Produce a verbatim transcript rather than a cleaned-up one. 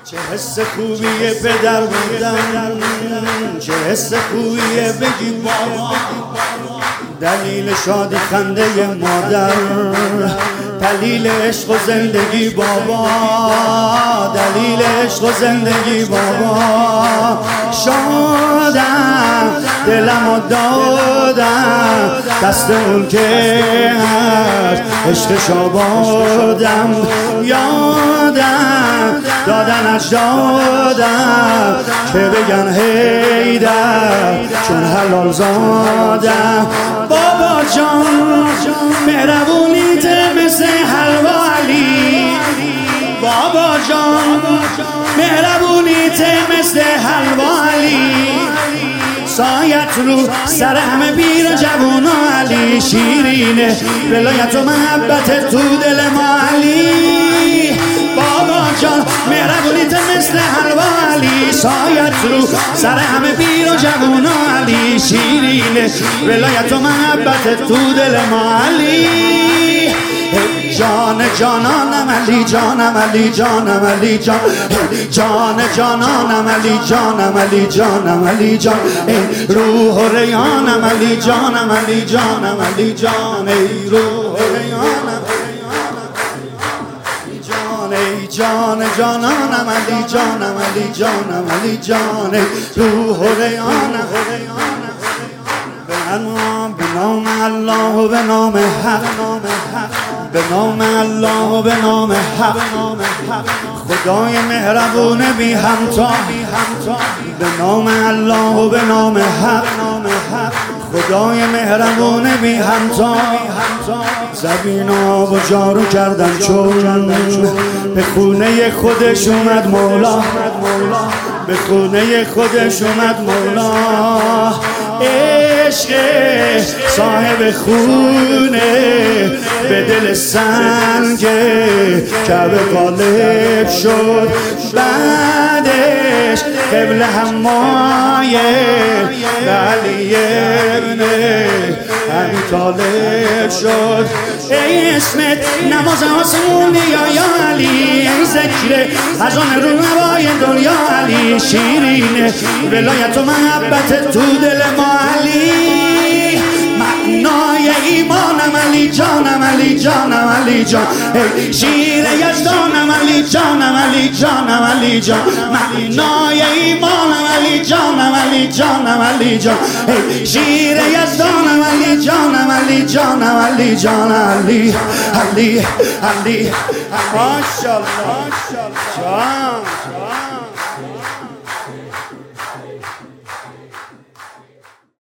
چه حس خوبیه پدر بودن، چه حس خوبیه بگی بابا، دلیل شادی خنده مادر، دلیل عشق و زندگی بابا، دلیل عشق و زندگی بابا. شادم دلمو دادم دست اون که هست عشقش آبادم، یادم دادنش دادم که بگن هیدر چون حلال زادم. بابا جان مهربونیت مثل حلوا علی، بابا جان مهربونیت مثل حلوا علی، سایت رو سر همه پیر و جوونا علی، شیرینه ولایت و محبت تو دل ما علی. بابا جان مهربونیت مثل حلوا علی، سایت رو سر همه پیر و جوونا علی، شیرینه ولایت و محبت تو دل ما علی. جان جانانم علی، جانم علی، جانم علی جان، جان جانانم علی، جانم علی، جانم علی جان، ای روح و ریانم علی، جانم علی، جانم علی جان، ای روح و ریانم جان، ای جان جانانم علی، جانم علی، جانم علی جان، ای روح و ریانم. به نام الله و به نام حق، به نام الله و به نام حق، خدای مهربون بی همتا، به نام الله و به نام حق، خدای مهربون بی همتا. زبینا و جارو کردن چون به خونه خودش اومد مولا، به خونه خودش اومد مولا. عشق صاحب خونه به دل سنگ کعبه غالب شد، بعدش قبل همای علی ابن ابی طالب شد. ای اسمت نماز آسمونی یا یا علی، ای ذکر خزان رو نوای دنیا علی، شیرین ولایت و محبت تو دل ما علی. معنای ایمانم علی، جانم علی، جانم علی جان، ای شیر یزدانم علی، جانم علی، جانم علی جان، معنای ایمانم علی، جانم علی، جانم علی جان، ای شیر یزدانم علی، جانم علی، جانم علی جان، علی علی علی ماشاءالله جان.